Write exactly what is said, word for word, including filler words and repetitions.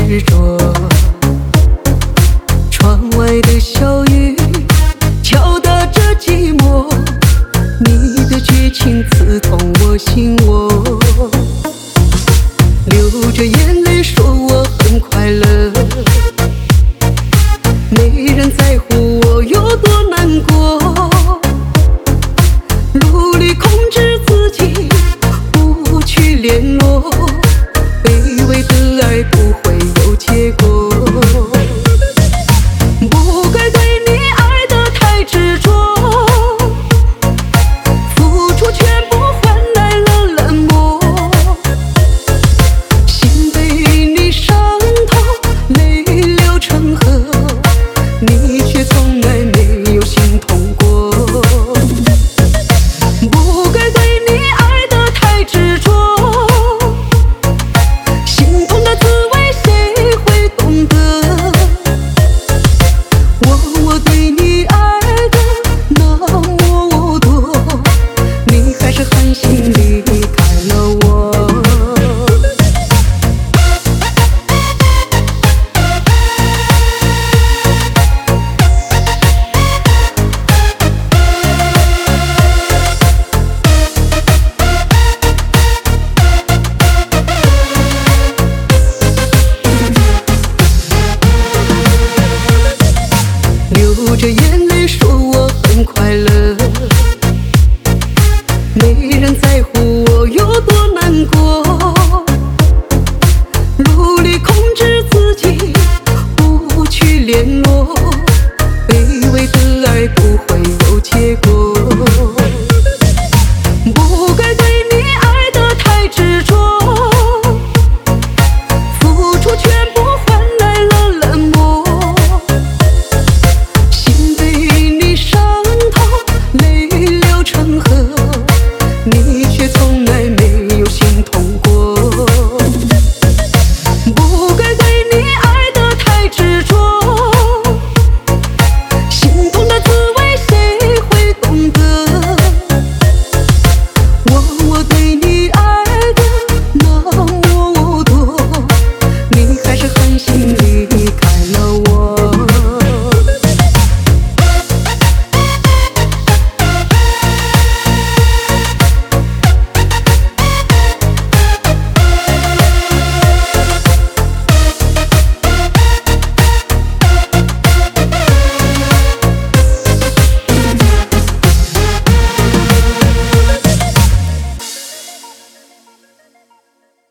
执着。窗外的小雨敲打着寂寞，你的绝情刺痛我心窝，流着眼泪说我很快乐，没人在乎我有多难过，努力控制自己不去联络，卑微的爱不会有结果，不该对你爱得太执着，付出全部换来了冷漠，心被你伤透，泪流成河，你却从来没有心痛过，不该对你爱得太执着，心痛的滋味谁会懂得，我我对你爱的那么多，你还是狠心离开了我。流着眼